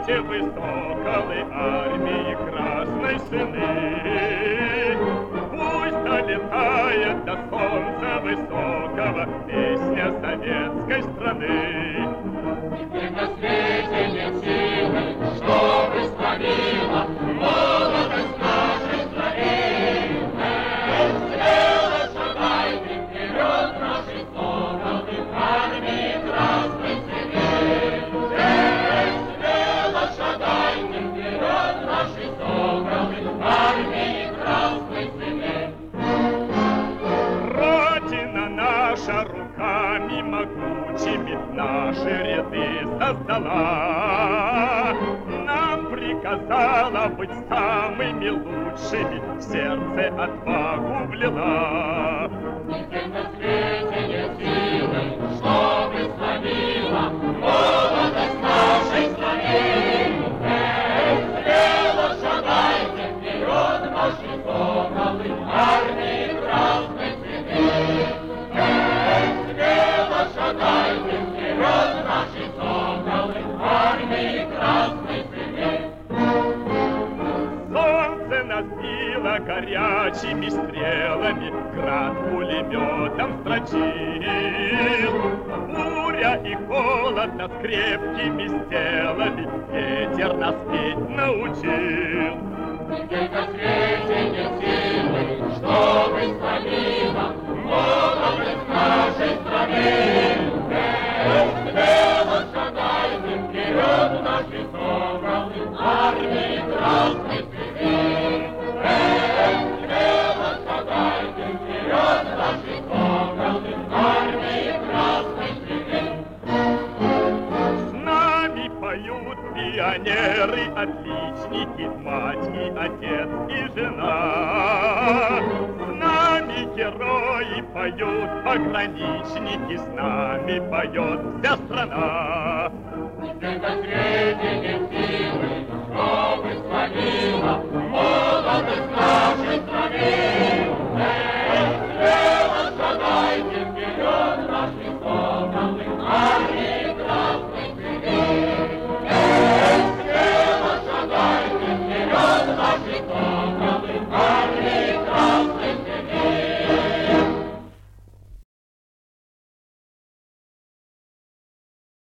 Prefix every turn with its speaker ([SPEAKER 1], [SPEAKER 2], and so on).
[SPEAKER 1] свете высокой армии красной сыны. Пусть долетает до солнца высокого песня советской страны.
[SPEAKER 2] Теперь на свете нет силы, чтобы славила молодость нашей страны. Смело шагайте вперед нашей соколы армии красной сыны. Смело шагайте вперед нашей соколы армии красной сыны.
[SPEAKER 1] Родина наша руками могучими наши ряды создала. Нам приказала быть самыми лучшими, в сердце отвагу влила.
[SPEAKER 2] Теперь на свете нет силы, чтобы славила молодость нашей страны. Смело шагайте вперед наши соколы армии красной сыны. Смело шагайте вперед наши соколы армии красной сыны.
[SPEAKER 1] Солнце нас било горячими стрелами, град пулеметом строчил. Буря и холод нас крепкими сделали, ветер нас петь научил.
[SPEAKER 2] Теперь на свете нет силы, чтобы славила молодость нашей страны. Смело шагайте вперед наши соколы армии красной сыны. Смело шагайте вперед наши соколы армии красной сыны.
[SPEAKER 1] С нами поют пионеры, отличники, мать и отец и жена. С нами герои поют, пограничники, с нами поет вся страна.
[SPEAKER 2] Теперь на свете нет силы, чтобы славила